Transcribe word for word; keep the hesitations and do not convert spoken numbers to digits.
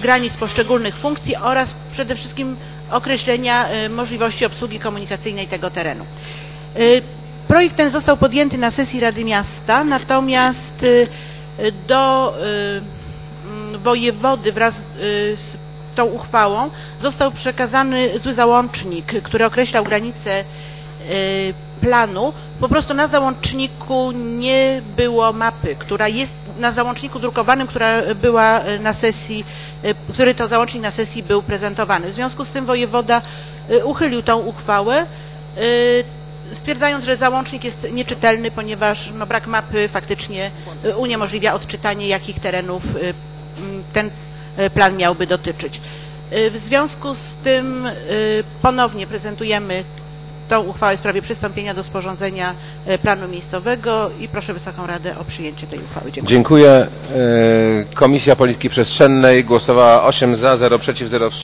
granic poszczególnych funkcji oraz przede wszystkim określenia możliwości obsługi komunikacyjnej tego terenu. Projekt ten został podjęty na sesji Rady Miasta, natomiast do wojewody wraz z tą uchwałą został przekazany zły załącznik, który określał granice planu. Po prostu na załączniku nie było mapy, która jest na załączniku drukowanym, która była na sesji, który to załącznik na sesji był prezentowany. W związku z tym wojewoda uchylił tą uchwałę, stwierdzając, że załącznik jest nieczytelny, ponieważ no, brak mapy faktycznie uniemożliwia odczytanie, jakich terenów ten plan miałby dotyczyć. W związku z tym ponownie prezentujemy tą uchwałę w sprawie przystąpienia do sporządzenia planu miejscowego i proszę Wysoką Radę o przyjęcie tej uchwały. Dziękuję. Dziękuję. Komisja Polityki Przestrzennej głosowała osiem za, zero przeciw, zero wstrzymanych.